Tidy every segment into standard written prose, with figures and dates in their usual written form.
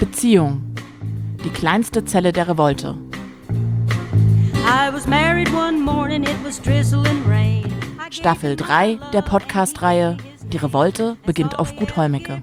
Beziehung. Die kleinste Zelle der Revolte. Staffel 3 der Podcast-Reihe Die Revolte beginnt auf Gut Hollmecke.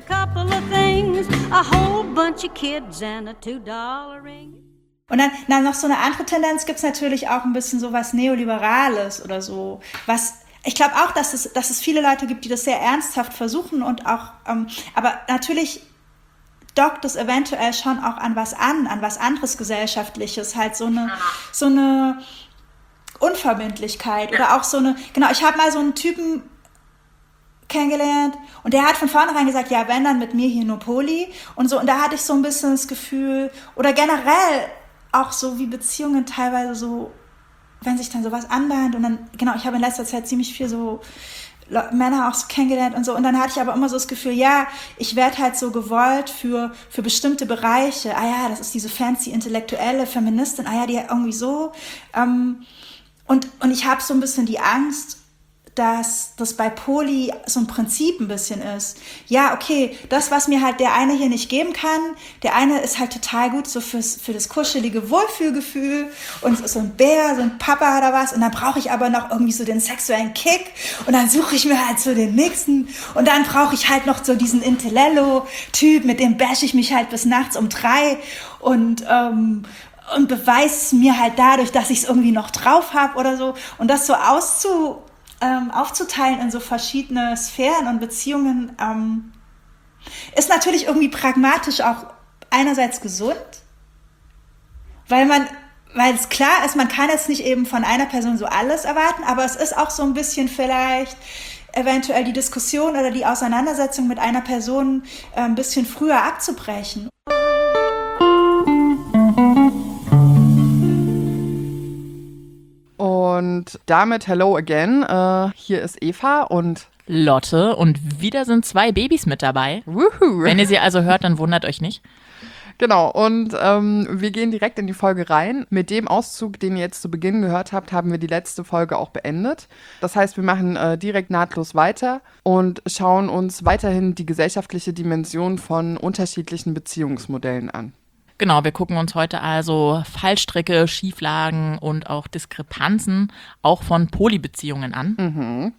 Und dann noch so eine andere Tendenz gibt es natürlich auch ein bisschen so was Neoliberales oder so. Ich glaube auch, dass es viele Leute gibt, die das sehr ernsthaft versuchen und auch, aber natürlich dockt es eventuell schon auch an was anderes Gesellschaftliches, halt so eine Unverbindlichkeit oder auch so eine, genau, ich habe mal so einen Typen kennengelernt und der hat von vornherein gesagt, ja, wenn, dann mit mir hier nur Poly und so, und da hatte ich so ein bisschen das Gefühl, oder generell auch so wie Beziehungen teilweise so, wenn sich dann sowas anbahnt und dann, genau, ich habe in letzter Zeit ziemlich viel so Männer auch so kennengelernt und so, und dann hatte ich aber immer so das Gefühl, ja, ich werde halt so gewollt für bestimmte Bereiche, ja, das ist diese fancy intellektuelle Feministin, ja, die irgendwie so, und ich habe so ein bisschen die Angst, dass das bei Poly so ein Prinzip ein bisschen ist. Ja, okay, das, was mir halt der eine hier nicht geben kann, der eine ist halt total gut so für das kuschelige Wohlfühlgefühl und so ein Bär, so ein Papa oder was, und dann brauche ich aber noch irgendwie so den sexuellen Kick und dann suche ich mir halt so den nächsten und dann brauche ich halt noch so diesen Intellello-Typ, mit dem bash ich mich halt bis nachts um 3 und beweise mir halt dadurch, dass ich es irgendwie noch drauf habe oder so, und das so aufzuteilen in so verschiedene Sphären und Beziehungen, ist natürlich irgendwie pragmatisch auch einerseits gesund, weil es klar ist, man kann jetzt nicht eben von einer Person so alles erwarten, aber es ist auch so ein bisschen vielleicht eventuell die Diskussion oder die Auseinandersetzung mit einer Person ein bisschen früher abzubrechen. Und damit hello again. Hier ist Eva und Lotte und wieder sind 2 Babys mit dabei. Woohoo. Wenn ihr sie also hört, dann wundert euch nicht. Genau, und wir gehen direkt in die Folge rein. Mit dem Auszug, den ihr jetzt zu Beginn gehört habt, haben wir die letzte Folge auch beendet. Das heißt, wir machen direkt nahtlos weiter und schauen uns weiterhin die gesellschaftliche Dimension von unterschiedlichen Beziehungsmodellen an. Genau, wir gucken uns heute also Fallstricke, Schieflagen und auch Diskrepanzen auch von Polybeziehungen an.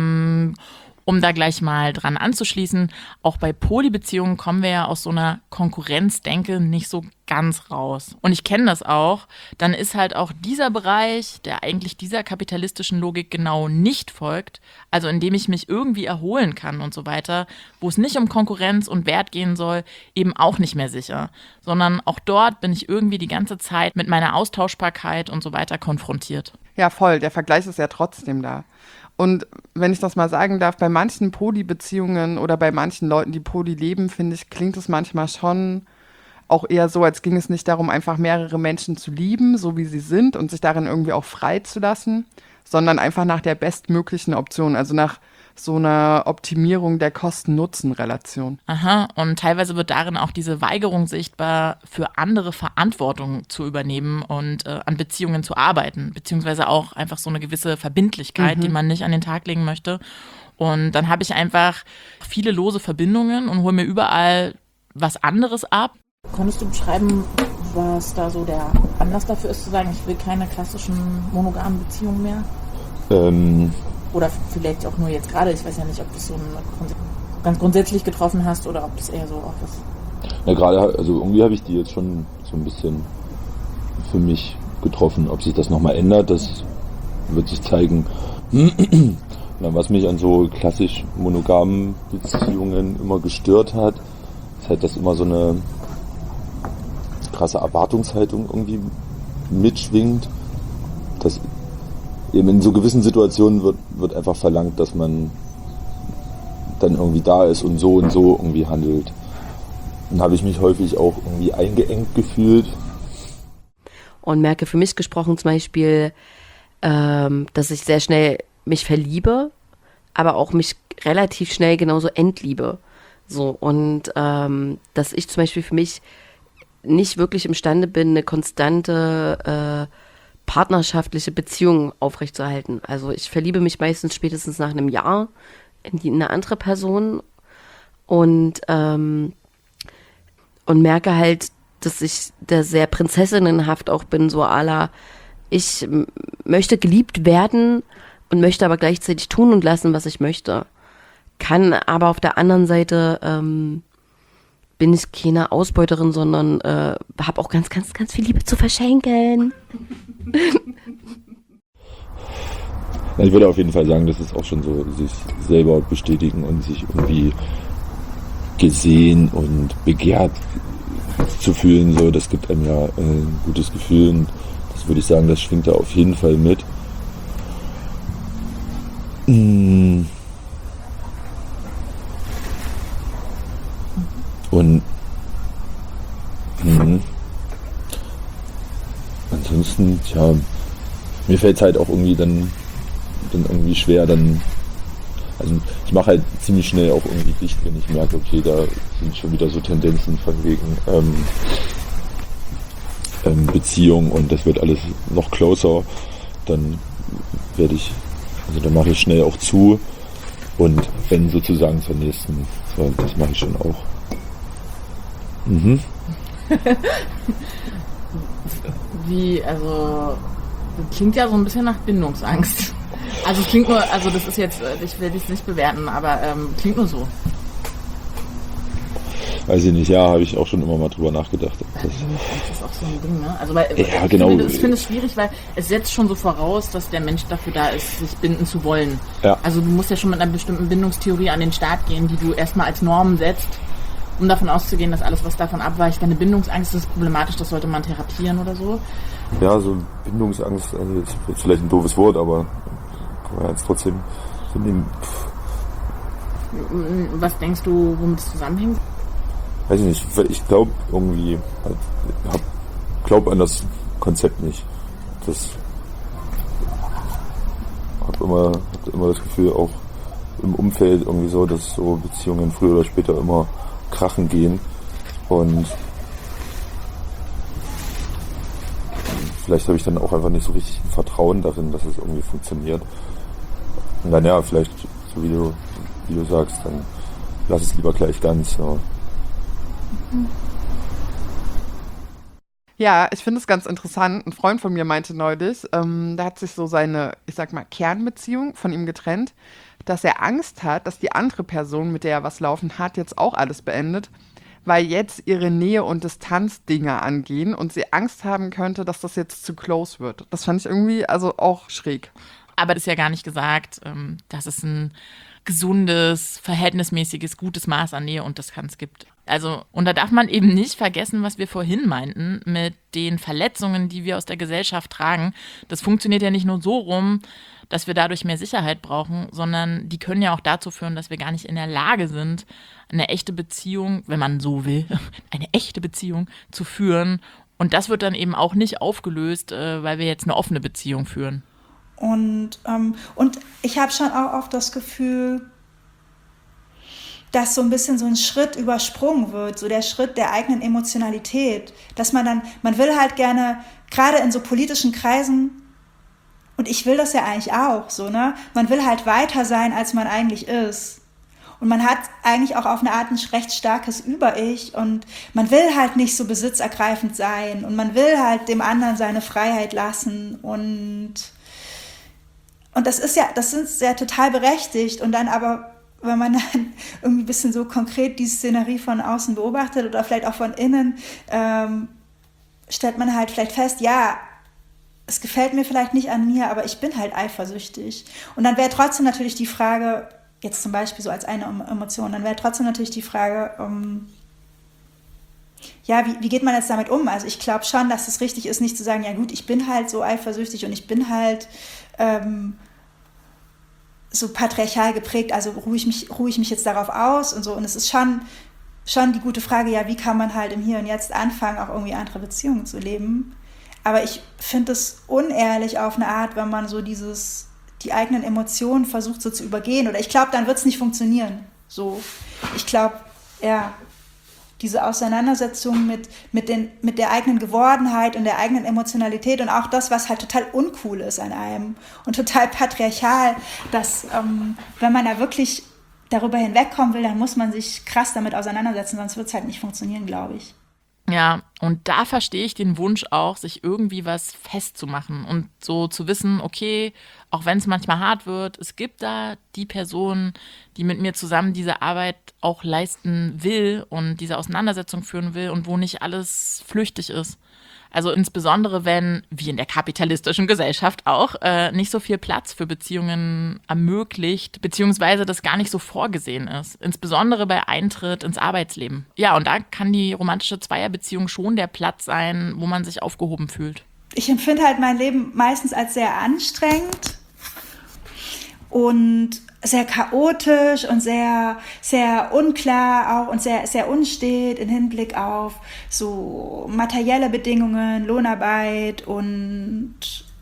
Um da gleich mal dran anzuschließen, auch bei Polybeziehungen kommen wir ja aus so einer Konkurrenzdenke nicht so ganz raus. Und ich kenne das auch. Dann ist halt auch dieser Bereich, der eigentlich dieser kapitalistischen Logik genau nicht folgt, also in dem ich mich irgendwie erholen kann und so weiter, wo es nicht um Konkurrenz und Wert gehen soll, eben auch nicht mehr sicher. Sondern auch dort bin ich irgendwie die ganze Zeit mit meiner Austauschbarkeit und so weiter konfrontiert. Ja, voll. Der Vergleich ist ja trotzdem da. Und wenn ich das mal sagen darf, bei manchen Poly-Beziehungen oder bei manchen Leuten, die Poly leben, finde ich, klingt es manchmal schon auch eher so, als ging es nicht darum, einfach mehrere Menschen zu lieben, so wie sie sind und sich darin irgendwie auch frei zu lassen, sondern einfach nach der bestmöglichen Option, also nach so einer Optimierung der Kosten-Nutzen-Relation. Aha, und teilweise wird darin auch diese Weigerung sichtbar, für andere Verantwortung zu übernehmen und an Beziehungen zu arbeiten, beziehungsweise auch einfach so eine gewisse Verbindlichkeit, die man nicht an den Tag legen möchte. Und dann habe ich einfach viele lose Verbindungen und hole mir überall was anderes ab. Konntest du beschreiben, was da so der Anlass dafür ist, zu sagen, ich will keine klassischen monogamen Beziehungen mehr? Oder vielleicht auch nur jetzt gerade, ich weiß ja nicht, ob du es so ganz grundsätzlich getroffen hast oder ob das eher so auch ist. Ja, gerade, also irgendwie habe ich die jetzt schon so ein bisschen für mich getroffen. Ob sich das nochmal ändert, das wird sich zeigen. Was mich an so klassisch monogamen Beziehungen immer gestört hat, ist halt, dass immer so eine krasse Erwartungshaltung irgendwie mitschwingt. Dass eben in so gewissen Situationen wird einfach verlangt, dass man dann irgendwie da ist und so irgendwie handelt. Dann habe ich mich häufig auch irgendwie eingeengt gefühlt. Und merke für mich gesprochen zum Beispiel, dass ich sehr schnell mich verliebe, aber auch mich relativ schnell genauso entliebe. So, und dass ich zum Beispiel für mich nicht wirklich imstande bin, eine konstante partnerschaftliche Beziehung aufrechtzuerhalten. Also ich verliebe mich meistens spätestens nach einem Jahr in eine andere Person und und merke halt, dass ich da sehr prinzessinnenhaft auch bin, so à la, ich möchte geliebt werden und möchte aber gleichzeitig tun und lassen, was ich möchte. Kann aber auf der anderen Seite bin ich keine Ausbeuterin, sondern habe auch ganz, ganz, ganz viel Liebe zu verschenken. Ich würde auf jeden Fall sagen, das ist auch schon so, sich selber bestätigen und sich irgendwie gesehen und begehrt zu fühlen, so, das gibt einem ja ein gutes Gefühl und das würde ich sagen, das schwingt da auf jeden Fall mit. Und ansonsten, tja, mir fällt es halt auch irgendwie dann irgendwie schwer, also ich mache halt ziemlich schnell auch irgendwie dicht, wenn ich merke, okay, da sind schon wieder so Tendenzen von wegen Beziehung und das wird alles noch closer, dann mache ich schnell auch zu und wenn sozusagen zur nächsten, so, das mache ich schon auch. Also, das klingt ja so ein bisschen nach Bindungsangst. Also es klingt nur, also das ist jetzt, ich will dich nicht bewerten, aber klingt nur so. Weiß ich nicht, ja, habe ich auch schon immer mal drüber nachgedacht. Das ist auch so ein Ding, ne? Also weil ja, genau. Ich finde es schwierig, weil es setzt schon so voraus, dass der Mensch dafür da ist, sich binden zu wollen. Ja. Also du musst ja schon mit einer bestimmten Bindungstheorie an den Start gehen, die du erstmal als Norm setzt, um davon auszugehen, dass alles, was davon abweicht, deine Bindungsangst ist problematisch, das sollte man therapieren oder so. Ja, so Bindungsangst, also ist jetzt vielleicht ein doofes Wort, aber kann man jetzt trotzdem so nehmen. Was denkst du, womit es zusammenhängt? Weiß ich nicht, ich glaube irgendwie, glaube an das Konzept nicht. Hab immer das Gefühl, auch im Umfeld irgendwie so, dass so Beziehungen früher oder später immer krachen gehen und vielleicht habe ich dann auch einfach nicht so richtig ein Vertrauen darin, dass es irgendwie funktioniert. Und dann ja, vielleicht, so wie du sagst, dann lass es lieber gleich ganz. Ja. Ja, ich finde es ganz interessant. Ein Freund von mir meinte neulich, da hat sich so seine, ich sag mal, Kernbeziehung von ihm getrennt, dass er Angst hat, dass die andere Person, mit der er was laufen hat, jetzt auch alles beendet, weil jetzt ihre Nähe- und Distanzdinge angehen und sie Angst haben könnte, dass das jetzt zu close wird. Das fand ich irgendwie also auch schräg. Aber das ist ja gar nicht gesagt, dass es ein gesundes, verhältnismäßiges, gutes Maß an Nähe und Distanz gibt. Also, und da darf man eben nicht vergessen, was wir vorhin meinten, mit den Verletzungen, die wir aus der Gesellschaft tragen. Das funktioniert ja nicht nur so rum, dass wir dadurch mehr Sicherheit brauchen, sondern die können ja auch dazu führen, dass wir gar nicht in der Lage sind, eine echte Beziehung, wenn man so will, eine echte Beziehung zu führen. Und das wird dann eben auch nicht aufgelöst, weil wir jetzt eine offene Beziehung führen. Und ich habe schon auch oft das Gefühl, dass so ein bisschen so ein Schritt übersprungen wird, so der Schritt der eigenen Emotionalität, dass man will halt gerne, gerade in so politischen Kreisen, und ich will das ja eigentlich auch, so, ne, man will halt weiter sein, als man eigentlich ist. Und man hat eigentlich auch auf eine Art ein recht starkes Über-Ich und man will halt nicht so besitzergreifend sein und man will halt dem anderen seine Freiheit lassen und das ist ja total berechtigt und dann aber, wenn man dann irgendwie ein bisschen so konkret die Szenerie von außen beobachtet oder vielleicht auch von innen, stellt man halt vielleicht fest, ja, es gefällt mir vielleicht nicht an mir, aber ich bin halt eifersüchtig. Und dann wäre trotzdem natürlich die Frage, jetzt zum Beispiel so als eine Emotion, dann wäre trotzdem natürlich die Frage, ja, wie geht man jetzt damit um? Also ich glaube schon, dass es richtig ist, nicht zu sagen, ja gut, ich bin halt so eifersüchtig und ich bin halt so patriarchal geprägt, also ruhe ich mich jetzt darauf aus und so. Und es ist schon die gute Frage, ja, wie kann man halt im Hier und Jetzt anfangen, auch irgendwie andere Beziehungen zu leben. Aber ich finde es unehrlich auf eine Art, wenn man so die eigenen Emotionen versucht so zu übergehen. Oder ich glaube, dann wird es nicht funktionieren. So, ich glaube, ja, diese Auseinandersetzung mit der eigenen Gewordenheit und der eigenen Emotionalität und auch das, was halt total uncool ist an einem und total patriarchal, dass wenn man da wirklich darüber hinwegkommen will, dann muss man sich krass damit auseinandersetzen, sonst wird es halt nicht funktionieren, glaube ich. Ja, und da verstehe ich den Wunsch auch, sich irgendwie was festzumachen und so zu wissen, okay, auch wenn es manchmal hart wird, es gibt da die Person, die mit mir zusammen diese Arbeit auch leisten will und diese Auseinandersetzung führen will und wo nicht alles flüchtig ist. Also insbesondere, wenn, wie in der kapitalistischen Gesellschaft auch, nicht so viel Platz für Beziehungen ermöglicht, beziehungsweise das gar nicht so vorgesehen ist. Insbesondere bei Eintritt ins Arbeitsleben. Ja, und da kann die romantische Zweierbeziehung schon der Platz sein, wo man sich aufgehoben fühlt. Ich empfinde halt mein Leben meistens als sehr anstrengend und sehr chaotisch und sehr, sehr unklar auch und sehr, sehr unstet im Hinblick auf so materielle Bedingungen, Lohnarbeit und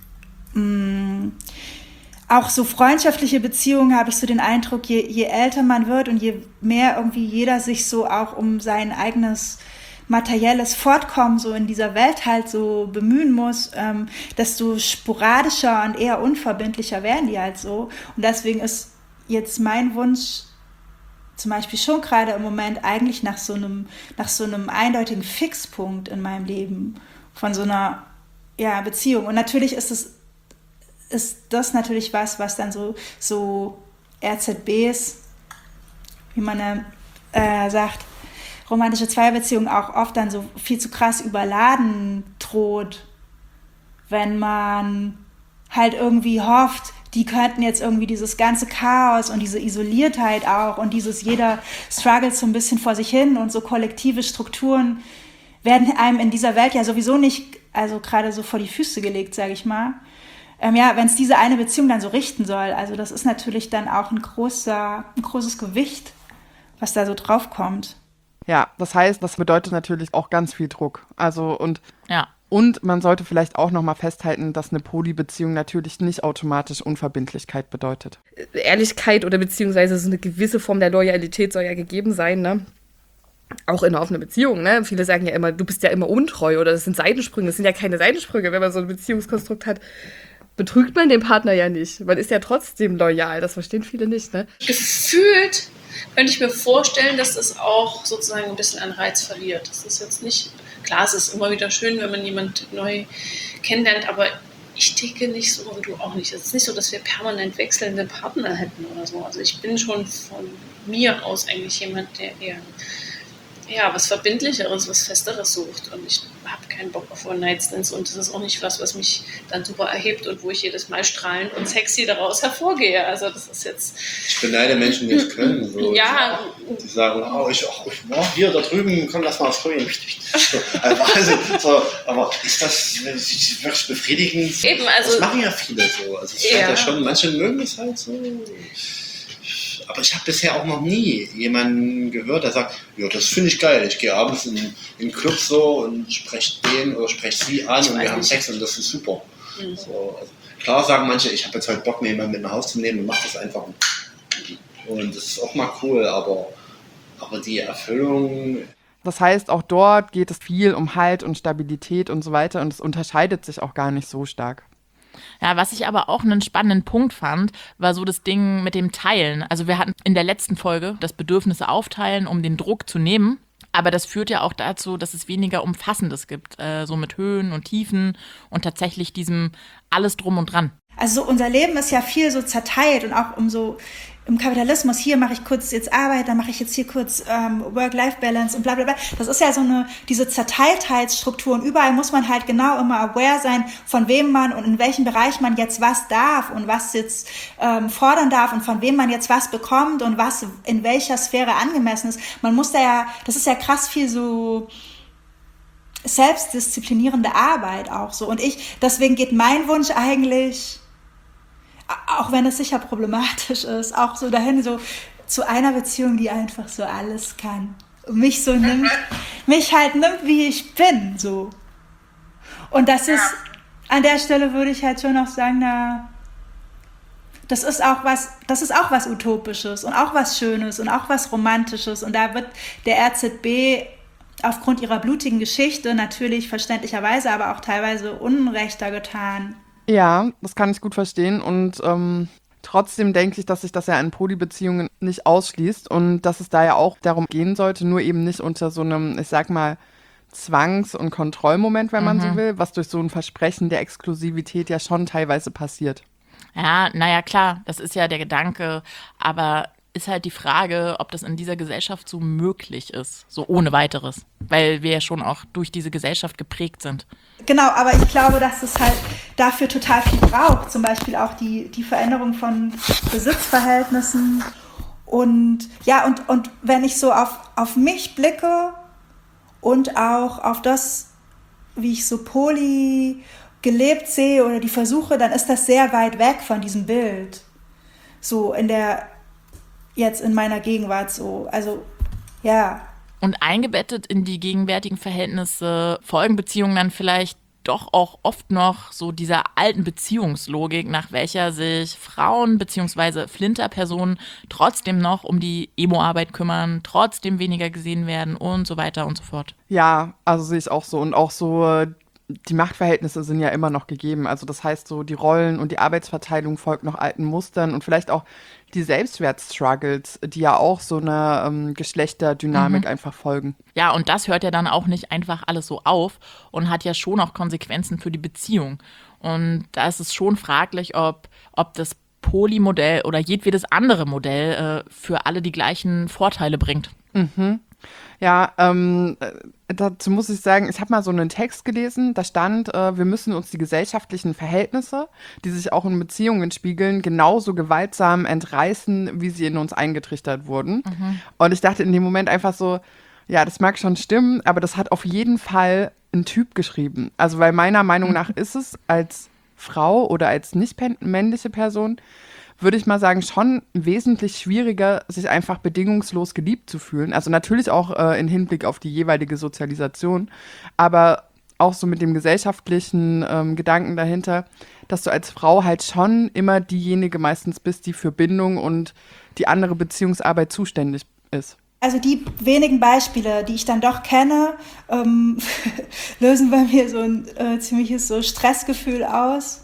auch so freundschaftliche Beziehungen, habe ich so den Eindruck, je älter man wird und je mehr irgendwie jeder sich so auch um sein eigenes materielles Fortkommen so in dieser Welt halt so bemühen muss, desto sporadischer und eher unverbindlicher werden die halt so. Und deswegen ist jetzt mein Wunsch zum Beispiel schon gerade im Moment eigentlich nach so einem eindeutigen Fixpunkt in meinem Leben von so einer Beziehung. Und natürlich ist das natürlich was dann so RZBs, wie man sagt, romantische Zweierbeziehungen auch oft dann so viel zu krass überladen droht, wenn man halt irgendwie hofft, die könnten jetzt irgendwie dieses ganze Chaos und diese Isoliertheit auch und jeder struggelt so ein bisschen vor sich hin und so kollektive Strukturen werden einem in dieser Welt ja sowieso nicht, also gerade so vor die Füße gelegt, sage ich mal. Wenn es diese eine Beziehung dann so richten soll, also das ist natürlich dann auch ein großes Gewicht, was da so drauf kommt. Ja, das heißt, das bedeutet natürlich auch ganz viel Druck. Und man sollte vielleicht auch nochmal festhalten, dass eine Polybeziehung natürlich nicht automatisch Unverbindlichkeit bedeutet. Ehrlichkeit oder beziehungsweise so eine gewisse Form der Loyalität soll ja gegeben sein, ne? Auch in einer offenen Beziehung, ne? Viele sagen ja immer, du bist ja immer untreu oder das sind Seitensprünge. Das sind ja keine Seitensprünge, wenn man so ein Beziehungskonstrukt hat. Betrügt man den Partner ja nicht. Man ist ja trotzdem loyal. Das verstehen viele nicht, ne? Gefühlt könnte ich mir vorstellen, dass das auch sozusagen ein bisschen an Reiz verliert. Das ist jetzt nicht, klar, es ist immer wieder schön, wenn man jemanden neu kennenlernt, aber ich ticke nicht so und du auch nicht. Es ist nicht so, dass wir permanent wechselnde Partner hätten oder so. Also ich bin schon von mir aus eigentlich jemand, der eher was Verbindlicheres, was Festeres sucht. Und ich habe keinen Bock auf One-Night-Stands und das ist auch nicht was mich dann super erhebt und wo ich jedes Mal strahlend und sexy daraus hervorgehe. Also das ist jetzt... Ich beneide Menschen, die es können. So. Ja. Die sagen, hier da drüben, komm, lass mal aufs Klo. Aber ist das wirklich befriedigend? Eben, also... Das machen ja viele so. Also es scheint ja schon, manche mögen es halt so... Aber ich habe bisher auch noch nie jemanden gehört, der sagt, ja, das finde ich geil. Ich gehe abends in den Club so und spreche den oder spreche sie an und wir haben Sex und das ist super. Mhm. So, also klar sagen manche, ich habe jetzt heute Bock, mir jemanden mit nach Hause zu nehmen und mache das einfach. Und das ist auch mal cool, aber die Erfüllung... Das heißt, auch dort geht es viel um Halt und Stabilität und so weiter und es unterscheidet sich auch gar nicht so stark. Ja, was ich aber auch einen spannenden Punkt fand, war so das Ding mit dem Teilen. Also wir hatten in der letzten Folge das Bedürfnisse aufteilen, um den Druck zu nehmen. Aber das führt ja auch dazu, dass es weniger Umfassendes gibt, so mit Höhen und Tiefen und tatsächlich diesem alles drum und dran. Also unser Leben ist ja viel so zerteilt und auch im Kapitalismus, hier mache ich kurz jetzt Arbeit, dann mache ich jetzt hier kurz Work-Life-Balance und bla bla bla. Das ist ja so diese Zerteiltheitsstruktur und überall muss man halt genau immer aware sein, von wem man und in welchem Bereich man jetzt was darf und was jetzt fordern darf und von wem man jetzt was bekommt und was in welcher Sphäre angemessen ist. Man muss das ist ja krass viel so selbstdisziplinierende Arbeit auch so. Und deswegen geht mein Wunsch eigentlich, auch wenn es sicher problematisch ist, auch so dahin, so zu einer Beziehung, die einfach so alles kann. Und mich so nimmt, wie ich bin, so. Und das ist, an der Stelle würde ich halt schon noch sagen, das ist auch was Utopisches und auch was Schönes und auch was Romantisches. Und da wird der RZB aufgrund ihrer blutigen Geschichte natürlich verständlicherweise, aber auch teilweise unrechter getan. Ja, das kann ich gut verstehen und Trotzdem denke ich, dass sich das ja in Polybeziehungen nicht ausschließt und dass es da ja auch darum gehen sollte, nur eben nicht unter so einem, ich sag mal, Zwangs- und Kontrollmoment, wenn man so will, was durch so ein Versprechen der Exklusivität ja schon teilweise passiert. Ja, naja, klar, das ist ja der Gedanke, aber ist halt die Frage, ob das in dieser Gesellschaft so möglich ist, so ohne weiteres, weil wir ja schon auch durch diese Gesellschaft geprägt sind. Genau, aber ich glaube, dass es halt dafür total viel braucht, zum Beispiel auch die Veränderung von Besitzverhältnissen und ja, und wenn ich so auf mich blicke und auch auf das, wie ich so Poly gelebt sehe oder die Versuche, dann ist das sehr weit weg von diesem Bild. So jetzt in meiner Gegenwart so. Also, ja. Und eingebettet in die gegenwärtigen Verhältnisse folgen Beziehungen dann vielleicht doch auch oft noch so dieser alten Beziehungslogik, nach welcher sich Frauen bzw. Flinterpersonen trotzdem noch um die Emo-Arbeit kümmern, trotzdem weniger gesehen werden und so weiter und so fort. Ja, also sehe ich auch so. Und auch so, die Machtverhältnisse sind ja immer noch gegeben. Also das heißt so, die Rollen und die Arbeitsverteilung folgt noch alten Mustern und vielleicht auch die Selbstwertstruggles, die ja auch so einer Geschlechterdynamik einfach folgen. Ja, und das hört ja dann auch nicht einfach alles so auf und hat ja schon auch Konsequenzen für die Beziehung. Und da ist es schon fraglich, ob das Polymodell oder jedwedes andere Modell für alle die gleichen Vorteile bringt. Ja, dazu muss ich sagen, ich habe mal so einen Text gelesen, da stand, wir müssen uns die gesellschaftlichen Verhältnisse, die sich auch in Beziehungen spiegeln, genauso gewaltsam entreißen, wie sie in uns eingetrichtert wurden. Und ich dachte in dem Moment einfach so, ja, das mag schon stimmen, aber das hat auf jeden Fall ein Typ geschrieben. Also weil meiner Meinung nach ist es als Frau oder als nicht männliche Person, würde ich mal sagen, schon wesentlich schwieriger, sich einfach bedingungslos geliebt zu fühlen. Also natürlich auch in Hinblick auf die jeweilige Sozialisation, aber auch so mit dem gesellschaftlichen Gedanken dahinter, dass du als Frau halt schon immer diejenige meistens bist, die für Bindung und die andere Beziehungsarbeit zuständig ist. Also die wenigen Beispiele, die ich dann doch kenne, lösen bei mir so ein ziemliches so Stressgefühl aus.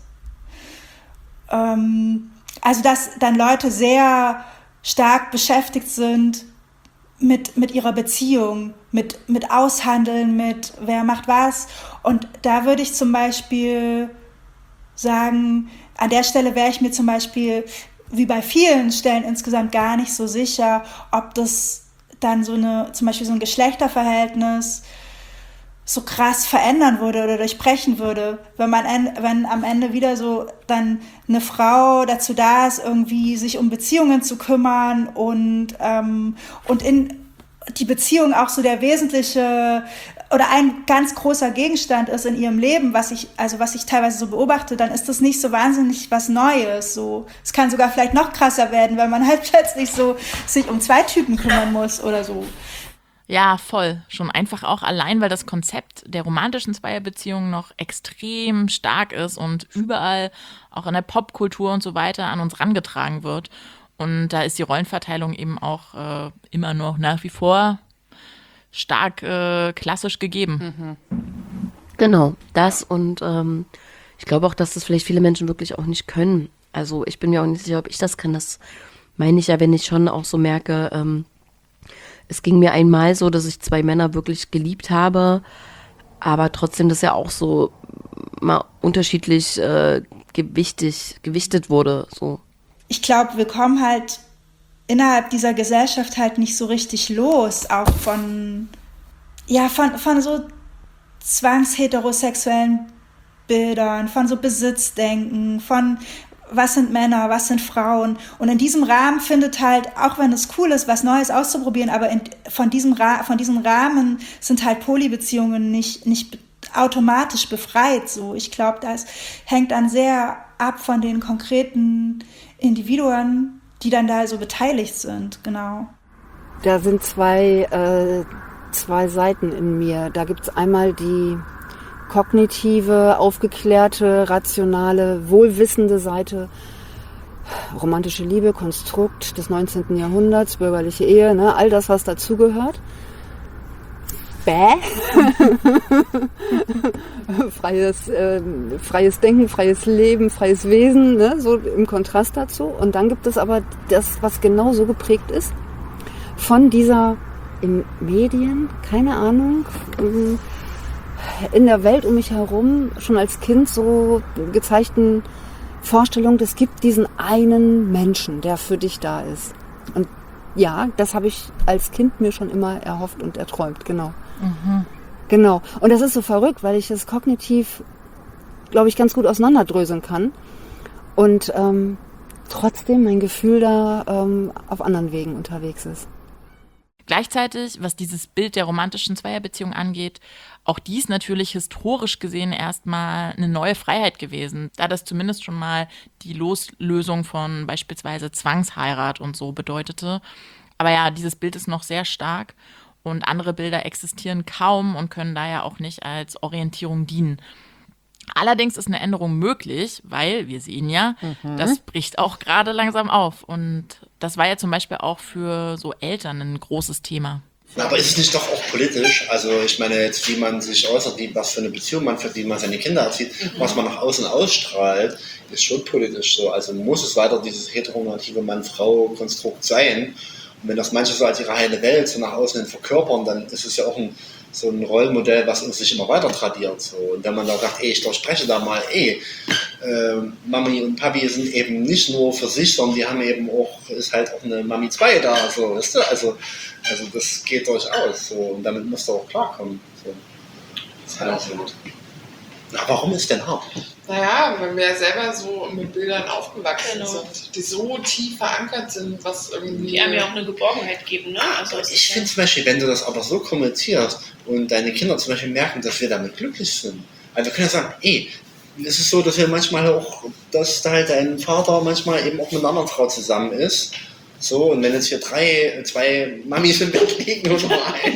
Also dass dann Leute sehr stark beschäftigt sind mit ihrer Beziehung, mit Aushandeln, mit wer macht was. Und da würde ich zum Beispiel sagen, an der Stelle wäre ich mir zum Beispiel, wie bei vielen Stellen insgesamt, gar nicht so sicher, ob das dann zum Beispiel so ein Geschlechterverhältnis so krass verändern würde oder durchbrechen würde, wenn am Ende wieder so dann eine Frau dazu da ist, irgendwie sich um Beziehungen zu kümmern und in die Beziehung auch so der wesentliche oder ein ganz großer Gegenstand ist in ihrem Leben, was ich teilweise so beobachte, dann ist das nicht so wahnsinnig was Neues. So, es kann sogar vielleicht noch krasser werden, wenn man halt plötzlich so sich um 2 Typen kümmern muss oder so. Ja, voll. Schon einfach auch allein, weil das Konzept der romantischen Zweierbeziehung noch extrem stark ist und überall, auch in der Popkultur und so weiter, an uns rangetragen wird. Und da ist die Rollenverteilung eben auch immer noch nach wie vor stark klassisch gegeben. Genau, das und ich glaube auch, dass das vielleicht viele Menschen wirklich auch nicht können. Also ich bin mir auch nicht sicher, ob ich das kann. Das meine ich ja, wenn ich schon auch so merke, es ging mir einmal so, dass ich 2 Männer wirklich geliebt habe, aber trotzdem das ja auch so mal unterschiedlich gewichtet wurde. So. Ich glaube, wir kommen halt innerhalb dieser Gesellschaft halt nicht so richtig los, auch von so zwangsheterosexuellen Bildern, von so Besitzdenken, von was sind Männer, was sind Frauen. Und in diesem Rahmen findet halt, auch wenn es cool ist, was Neues auszuprobieren, aber von diesem Rahmen sind halt Polybeziehungen nicht automatisch befreit. So. Ich glaube, das hängt dann sehr ab von den konkreten Individuen, die dann da so beteiligt sind, genau. Da sind zwei Seiten in mir. Da gibt es einmal die kognitive, aufgeklärte, rationale, wohlwissende Seite. Romantische Liebe, Konstrukt des 19. Jahrhunderts, bürgerliche Ehe, ne, all das, was dazugehört. freies Denken, freies Leben, freies Wesen, ne? So im Kontrast dazu. Und dann gibt es aber das, was genau so geprägt ist von dieser in Medien, keine Ahnung, in der Welt um mich herum, schon als Kind so gezeigten Vorstellung, es gibt diesen einen Menschen, der für dich da ist. Und ja, das habe ich als Kind mir schon immer erhofft und erträumt, genau. Mhm. Genau. Und das ist so verrückt, weil ich es kognitiv, glaube ich, ganz gut auseinanderdröseln kann. Und trotzdem mein Gefühl da auf anderen Wegen unterwegs ist. Gleichzeitig, was dieses Bild der romantischen Zweierbeziehung angeht, auch dies natürlich historisch gesehen erstmal eine neue Freiheit gewesen, da das zumindest schon mal die Loslösung von beispielsweise Zwangsheirat und so bedeutete. Aber ja, dieses Bild ist noch sehr stark und andere Bilder existieren kaum und können daher auch nicht als Orientierung dienen. Allerdings ist eine Änderung möglich, weil wir sehen ja, das bricht auch gerade langsam auf. Und das war ja zum Beispiel auch für so Eltern ein großes Thema. Aber ist es nicht doch auch politisch? Also ich meine jetzt, wie man sich äußert, was für eine Beziehung man führt, wie man seine Kinder erzieht, was man nach außen ausstrahlt, ist schon politisch so. Also muss es weiter dieses heteronormative Mann-Frau-Konstrukt sein. Und wenn das manche so als ihre heile Welt so nach außen hin verkörpern, dann ist es ja auch so ein Rollenmodell, was uns sich immer weiter tradiert. So. Und wenn man da sagt, ich durchspreche da mal, Mami und Papi sind eben nicht nur für sich, sondern die haben eben auch, ist halt auch eine Mami 2 da, so, weißt du? Also das geht durchaus. So. Und damit musst du auch klarkommen. So. Das ist halt auch so gut. Na, warum ist denn hart? Naja, weil wir ja selber so mit Bildern aufgewachsen sind, die so tief verankert sind, was irgendwie... Die einem ja auch eine Geborgenheit geben, ne? Also ich finde zum Beispiel, wenn du das aber so kommunizierst und deine Kinder zum Beispiel merken, dass wir damit glücklich sind. Also wir können ja sagen, es ist so, dass wir manchmal auch, dass da halt dein Vater manchmal eben auch mit einer anderen Frau zusammen ist. So, und wenn jetzt hier 2 Mamis im Bett liegen und nur ein.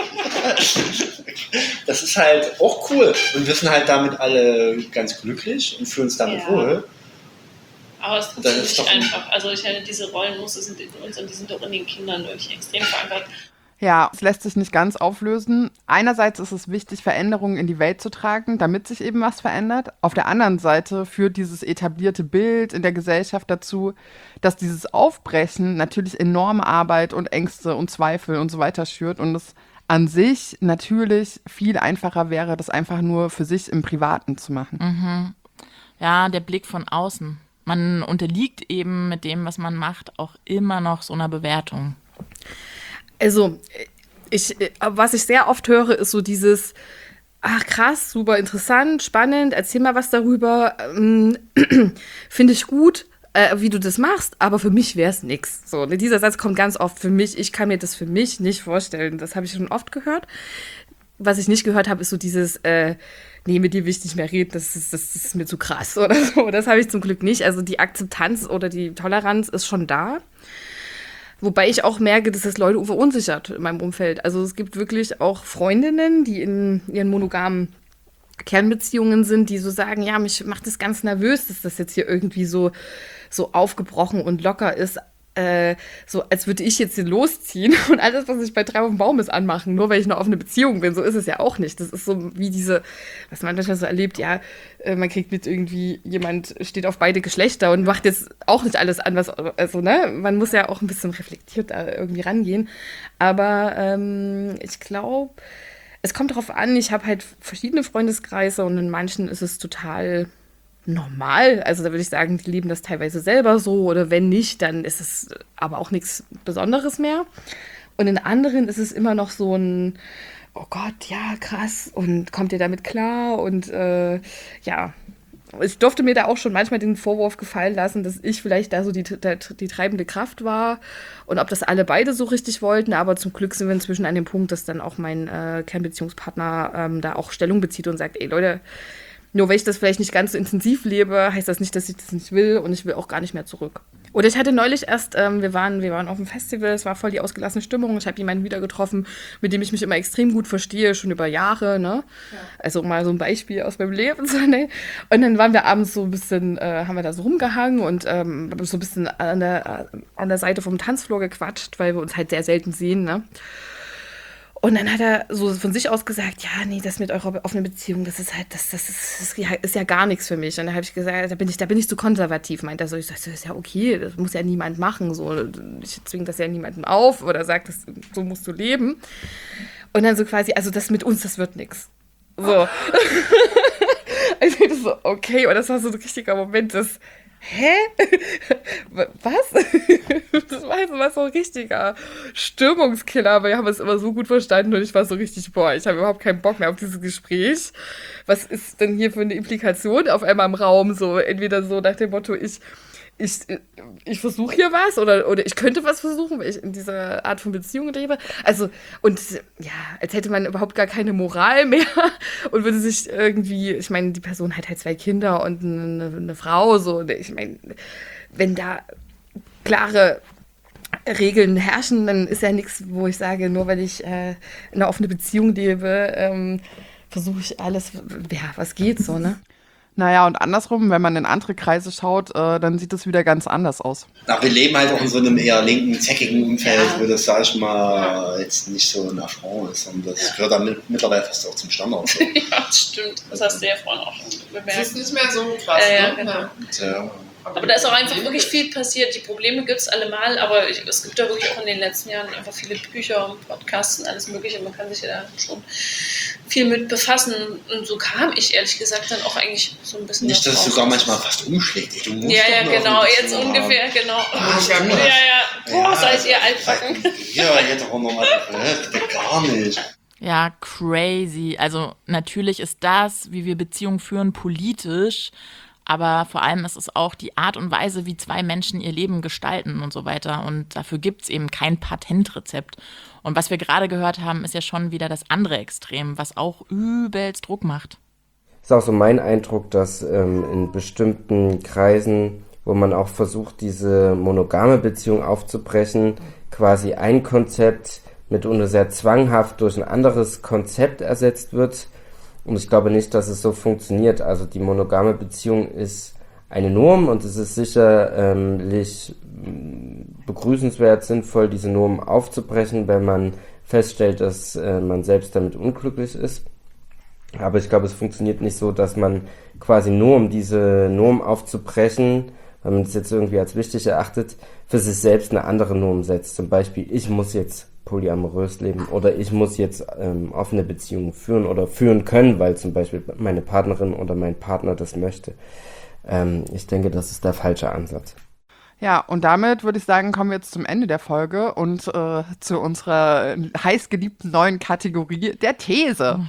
Das ist halt auch cool. Und wir sind halt damit alle ganz glücklich und fühlen uns damit wohl. Aber es funktioniert nicht einfach. Also ich meine, diese Rollenmuster sind in uns und die sind auch in den Kindern wirklich extrem verankert. Ja, es lässt sich nicht ganz auflösen. Einerseits ist es wichtig, Veränderungen in die Welt zu tragen, damit sich eben was verändert. Auf der anderen Seite führt dieses etablierte Bild in der Gesellschaft dazu, dass dieses Aufbrechen natürlich enorme Arbeit und Ängste und Zweifel und so weiter schürt und es an sich natürlich viel einfacher wäre, das einfach nur für sich im Privaten zu machen. Mhm. Ja, der Blick von außen. Man unterliegt eben mit dem, was man macht, auch immer noch so einer Bewertung. Also, was ich sehr oft höre, ist so dieses, ach krass, super interessant, spannend, erzähl mal was darüber, finde ich gut, wie du das machst, aber für mich wäre es nix. So, dieser Satz kommt ganz oft für mich, ich kann mir das für mich nicht vorstellen. Das habe ich schon oft gehört. Was ich nicht gehört habe, ist so dieses, nee, mit dir will ich nicht mehr reden, das ist mir zu krass oder so. Das habe ich zum Glück nicht. Also die Akzeptanz oder die Toleranz ist schon da. Wobei ich auch merke, dass das Leute verunsichert in meinem Umfeld. Also es gibt wirklich auch Freundinnen, die in ihren monogamen Kernbeziehungen sind, die so sagen, ja, mich macht das ganz nervös, dass das jetzt hier irgendwie so aufgebrochen und locker ist, so als würde ich jetzt hier losziehen und alles, was ich bei 3 auf dem Baum ist, anmachen, nur weil ich eine offene Beziehung bin. So ist es ja auch nicht. Das ist so wie diese, was man manchmal so erlebt, ja, man kriegt mit irgendwie, jemand steht auf beide Geschlechter und macht jetzt auch nicht alles an, was, also, ne, man muss ja auch ein bisschen reflektiert da irgendwie rangehen. Aber ich glaube, es kommt darauf an, ich habe halt verschiedene Freundeskreise und in manchen ist es total normal. Also da würde ich sagen, die leben das teilweise selber so oder wenn nicht, dann ist es aber auch nichts Besonderes mehr. Und in anderen ist es immer noch so ein, oh Gott, ja, krass und kommt ihr damit klar? Und ja, ich durfte mir da auch schon manchmal den Vorwurf gefallen lassen, dass ich vielleicht da so die treibende Kraft war und ob das alle beide so richtig wollten, aber zum Glück sind wir inzwischen an dem Punkt, dass dann auch mein Kernbeziehungspartner da auch Stellung bezieht und sagt, ey Leute, nur weil ich das vielleicht nicht ganz so intensiv lebe, heißt das nicht, dass ich das nicht will und ich will auch gar nicht mehr zurück. Oder ich hatte neulich erst, wir waren auf dem Festival, es war voll die ausgelassene Stimmung. Ich habe jemanden wieder getroffen, mit dem ich mich immer extrem gut verstehe, schon über Jahre, ne? Ja. Also mal so ein Beispiel aus meinem Leben. So, ne? Und dann waren wir abends so ein bisschen, haben wir da so rumgehangen und so ein bisschen an der Seite vom Tanzfloor gequatscht, weil wir uns halt sehr selten sehen, ne? Und dann hat er so von sich aus gesagt, ja, nee, das mit eurer offenen Beziehung, das ist halt, das ist ja gar nichts für mich. Und dann habe ich gesagt, da bin ich zu konservativ, meint er so. Ich sage, das ist ja okay, das muss ja niemand machen. So. Ich zwinge das ja niemandem auf oder sage, so musst du leben. Und dann so quasi, also das mit uns, das wird nichts. So. Also ich so, okay, und das war so ein richtiger Moment, hä? Was? Das war so ein richtiger Stimmungskiller, aber wir haben es immer so gut verstanden und ich war so richtig, ich habe überhaupt keinen Bock mehr auf dieses Gespräch. Was ist denn hier für eine Implikation auf einmal im Raum? So, entweder so nach dem Motto, ich versuche hier was oder ich könnte was versuchen, weil ich in dieser Art von Beziehung lebe. Also, und ja, als hätte man überhaupt gar keine Moral mehr und würde sich irgendwie, ich meine, die Person hat halt 2 Kinder und eine Frau, so, ich meine, wenn da klare Regeln herrschen, dann ist ja nichts, wo ich sage, nur weil ich in einer offenen Beziehung lebe, versuche ich alles, ja, was geht so, ne? Naja, und andersrum, wenn man in andere Kreise schaut, dann sieht es wieder ganz anders aus. Na, wir leben halt auch in so einem eher linken, zackigen Umfeld, wo das, sag ich mal, jetzt nicht so ein Affront ist. Und das gehört dann mittlerweile fast auch zum Standard. So. Ja, das stimmt. Das hast du ja vorhin auch schon bemerkt. Das ist nicht mehr so krass. Ja, genau. Ja. Aber da ist auch einfach wirklich viel passiert. Die Probleme gibt es allemal, aber es gibt da wirklich auch in den letzten Jahren einfach viele Bücher und Podcasts und alles Mögliche. Man kann sich ja da schon viel mit befassen. Und so kam ich ehrlich gesagt dann auch eigentlich so ein bisschen. Nicht, dass es sogar manchmal fast umschlägt. Du musst ja, genau, jetzt ungefähr, genau. Boah, seid ihr altbacken. Ja, jetzt auch nochmal. Gar nicht. Ja, crazy. Also natürlich ist das, wie wir Beziehungen führen, politisch. Aber vor allem ist es auch die Art und Weise, wie 2 Menschen ihr Leben gestalten und so weiter. Und dafür gibt es eben kein Patentrezept. Und was wir gerade gehört haben, ist ja schon wieder das andere Extrem, was auch übelst Druck macht. Ist auch so mein Eindruck, dass in bestimmten Kreisen, wo man auch versucht, diese monogame Beziehung aufzubrechen, quasi ein Konzept mitunter sehr zwanghaft durch ein anderes Konzept ersetzt wird. Und ich glaube nicht, dass es so funktioniert. Also die monogame Beziehung ist eine Norm und es ist sicherlich begrüßenswert, sinnvoll, diese Norm aufzubrechen, wenn man feststellt, dass man selbst damit unglücklich ist. Aber ich glaube, es funktioniert nicht so, dass man quasi nur, um diese Norm aufzubrechen, weil man es jetzt irgendwie als wichtig erachtet, für sich selbst eine andere Norm setzt. Zum Beispiel, ich muss jetzt polyamorös leben oder ich muss jetzt offene Beziehungen führen oder führen können, weil zum Beispiel meine Partnerin oder mein Partner das möchte. Ich denke, das ist der falsche Ansatz. Ja, und damit würde ich sagen, kommen wir jetzt zum Ende der Folge und zu unserer heißgeliebten neuen Kategorie, der These.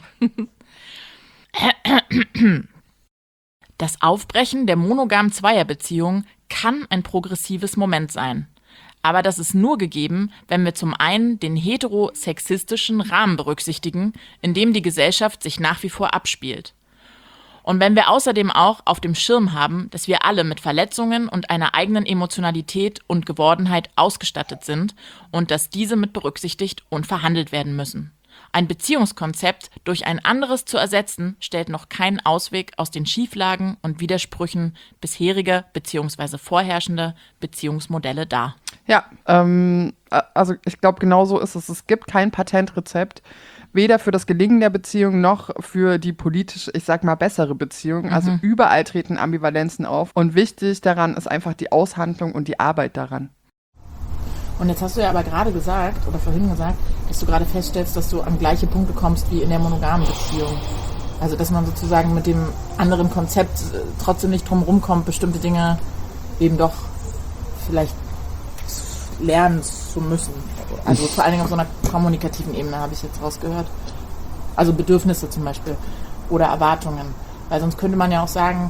Das Aufbrechen der monogamen Zweierbeziehung kann ein progressives Moment sein. Aber das ist nur gegeben, wenn wir zum einen den heterosexistischen Rahmen berücksichtigen, in dem die Gesellschaft sich nach wie vor abspielt. Und wenn wir außerdem auch auf dem Schirm haben, dass wir alle mit Verletzungen und einer eigenen Emotionalität und Gewordenheit ausgestattet sind und dass diese mit berücksichtigt und verhandelt werden müssen. Ein Beziehungskonzept durch ein anderes zu ersetzen, stellt noch keinen Ausweg aus den Schieflagen und Widersprüchen bisheriger bzw. vorherrschender Beziehungsmodelle dar. Ja, also ich glaube, genau so ist es. Es gibt kein Patentrezept, weder für das Gelingen der Beziehung noch für die politisch, ich sag mal, bessere Beziehung. Also überall treten Ambivalenzen auf und wichtig daran ist einfach die Aushandlung und die Arbeit daran. Und jetzt hast du ja aber gerade gesagt, oder vorhin gesagt, dass du gerade feststellst, dass du an gleiche Punkte kommst wie in der monogamen Beziehung. Also dass man sozusagen mit dem anderen Konzept trotzdem nicht drum rumkommt, bestimmte Dinge eben doch vielleicht lernen zu müssen. Also vor allen Dingen auf so einer kommunikativen Ebene habe ich jetzt rausgehört. Also Bedürfnisse zum Beispiel oder Erwartungen. Weil sonst könnte man ja auch sagen,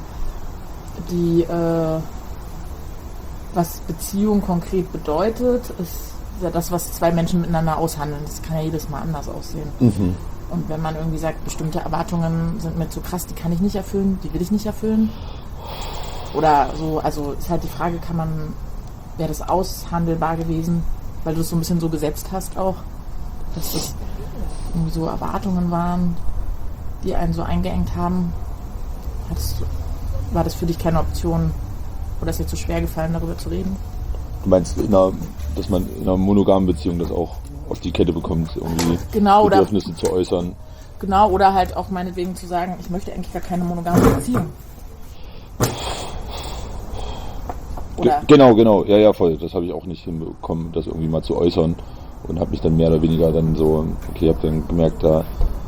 was Beziehung konkret bedeutet, ist ja das, was 2 Menschen miteinander aushandeln. Das kann ja jedes Mal anders aussehen. Mhm. Und wenn man irgendwie sagt, bestimmte Erwartungen sind mir zu krass, die kann ich nicht erfüllen, die will ich nicht erfüllen. Oder so, also ist halt die Frage, wäre das aushandelbar gewesen, weil du es so ein bisschen so gesetzt hast auch, dass das irgendwie so Erwartungen waren, die einen so eingeengt haben. War das für dich keine Option? Oder ist dir zu schwer gefallen, darüber zu reden? Du meinst, dass man in einer monogamen Beziehung das auch auf die Kette bekommt, irgendwie Genau, Bedürfnisse zu äußern. Genau, oder halt auch meinetwegen zu sagen, ich möchte eigentlich gar keine monogame Beziehung. Genau, ja, voll. Das habe ich auch nicht hinbekommen, das irgendwie mal zu äußern und habe mich dann mehr oder weniger dann so, okay, habe dann gemerkt, da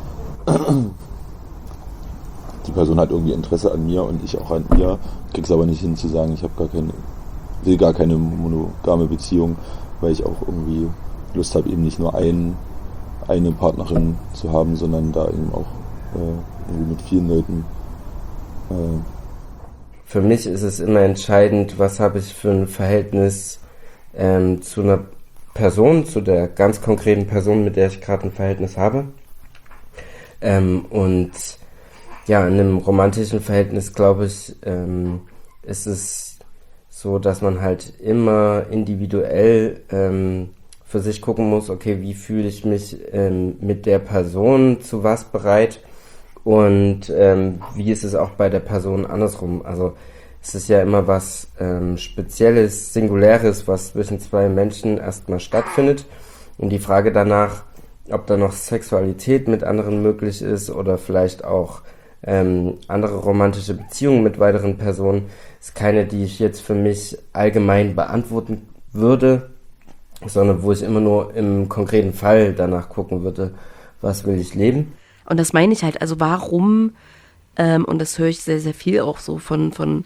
die Person hat irgendwie Interesse an mir und ich auch an ihr, krieg's aber nicht hin zu sagen, ich will gar keine monogame Beziehung, weil ich auch irgendwie Lust habe, eben nicht nur eine Partnerin zu haben, sondern da eben auch irgendwie mit vielen Leuten. Für mich ist es immer entscheidend, was habe ich für ein Verhältnis zu einer Person, zu der ganz konkreten Person, mit der ich gerade ein Verhältnis habe. Und ja, in einem romantischen Verhältnis, glaube ich, ist es so, dass man halt immer individuell für sich gucken muss, okay, wie fühle ich mich mit der Person zu was bereit und wie ist es auch bei der Person andersrum. Also es ist ja immer was Spezielles, Singuläres, was zwischen zwei Menschen erstmal stattfindet und die Frage danach, ob da noch Sexualität mit anderen möglich ist oder vielleicht auch andere romantische Beziehungen mit weiteren Personen, ist keine, die ich jetzt für mich allgemein beantworten würde, sondern wo ich immer nur im konkreten Fall danach gucken würde, was will ich leben. Und das meine ich halt, also warum, und das höre ich sehr, sehr viel auch so von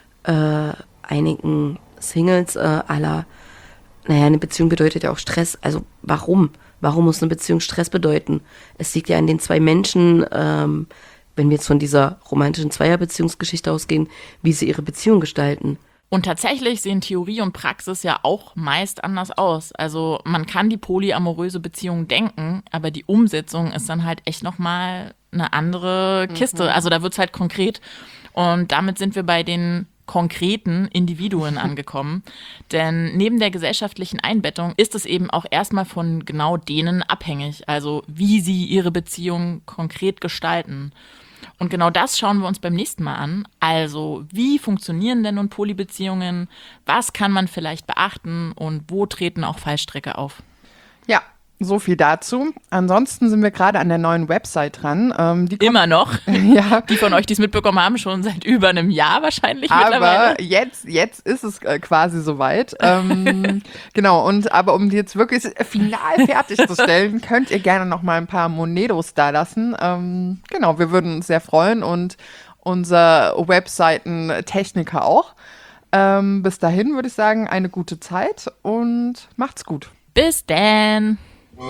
einigen Singles aller, naja, eine Beziehung bedeutet ja auch Stress, also warum? Warum muss eine Beziehung Stress bedeuten? Es liegt ja an den zwei Menschen, wenn wir jetzt von dieser romantischen Zweierbeziehungsgeschichte ausgehen, wie sie ihre Beziehung gestalten. Und tatsächlich sehen Theorie und Praxis ja auch meist anders aus. Also man kann die polyamoröse Beziehung denken, aber die Umsetzung ist dann halt echt nochmal eine andere Kiste. Also da wird es halt konkret. Und damit sind wir bei den konkreten Individuen angekommen. Denn neben der gesellschaftlichen Einbettung ist es eben auch erstmal von genau denen abhängig. Also wie sie ihre Beziehung konkret gestalten. Und genau das schauen wir uns beim nächsten Mal an. Also, wie funktionieren denn nun Polybeziehungen? Was kann man vielleicht beachten? Und wo treten auch Fallstricke auf? Ja, so viel dazu. Ansonsten sind wir gerade an der neuen Website dran. Immer noch. Ja. Die von euch, die es mitbekommen haben, schon seit über einem Jahr wahrscheinlich mittlerweile. Aber jetzt ist es quasi soweit. Genau, aber um die jetzt wirklich final fertigzustellen, könnt ihr gerne noch mal ein paar Monedos da lassen. Genau, wir würden uns sehr freuen und unser Webseiten-Techniker auch. Bis dahin würde ich sagen, eine gute Zeit und macht's gut. Bis dann.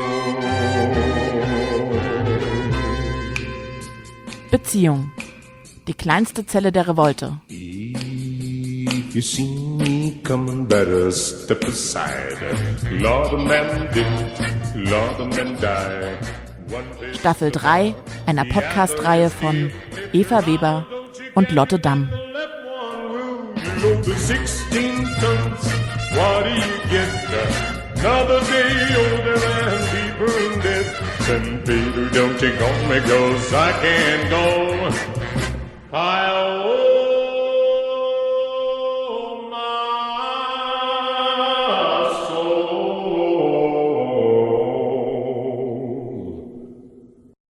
Beziehung. Die kleinste Zelle der Revolte. If you see me coming, better step aside. Lord, a man did, Lord, a man died. Staffel 3 einer Podcast-Reihe von Eva Weber und Lotte Damm. Another day older and deeper in debt. Then baby, don't you go me 'cause I can't go. I